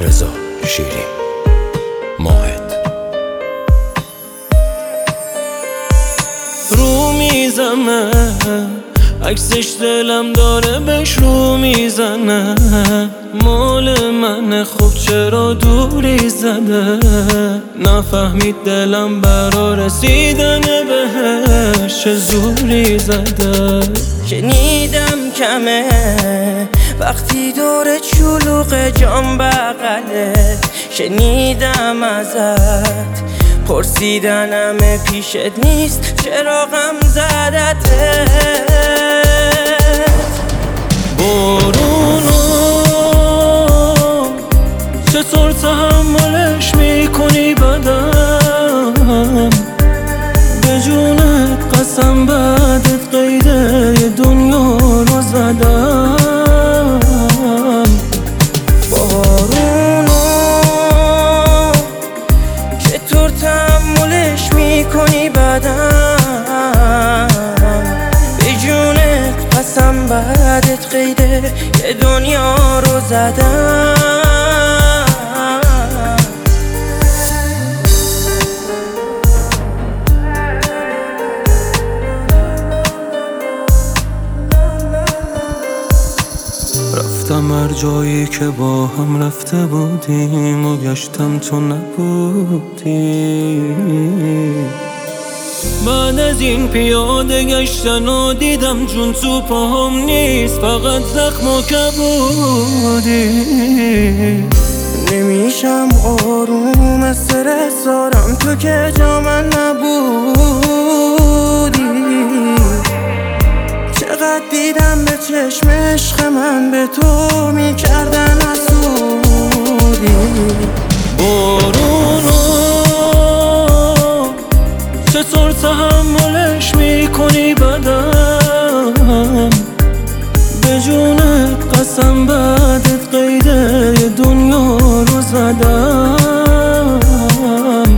رضا شیری ماهد. رو میزنه عکسش دلم داره بهش رو میزنه، مال منه خب چرا دوری زده، نفهمید دلم برا رسیدن بهش چه زوری زده. شنیدم کمه وقتی دور چلوق جام بغله، شنیدم ازت پرسیدنم پیشت نیست چرا غم زدته. بارونو چطور تحملش میکنی بدم، به جونت قسم بعدت قیده دنیا رو زدم. بارونو چطور تحملش میکنی بدم، به جونت قسم بعدت قیده یه دنیا رو زدم. رفتم هر جایی که با هم رفته بودیم و گشتم تو نبودی، بعد از این پیاده گشتن و دیدم جون تو پاهم نیست فقط زخم و کبودی. نمیشم آروم استرس دارم تو که جا من نبودی، چقدر دیدم به چشم عشق من به تو میکردن حسودی. بارونو چطور تحملش میکنی بدم، به جونت قسم بعدت قیده دنیا رو زدم.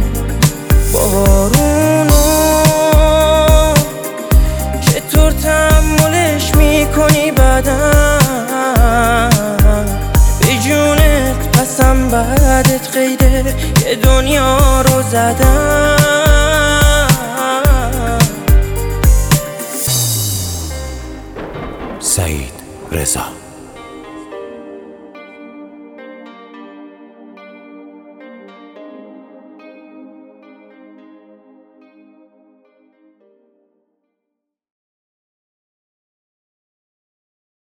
بارونو چطور تحملش میکنی بدم، به جونت قسم بعدت قیده یه دنیا رو زدم. سعید رضا.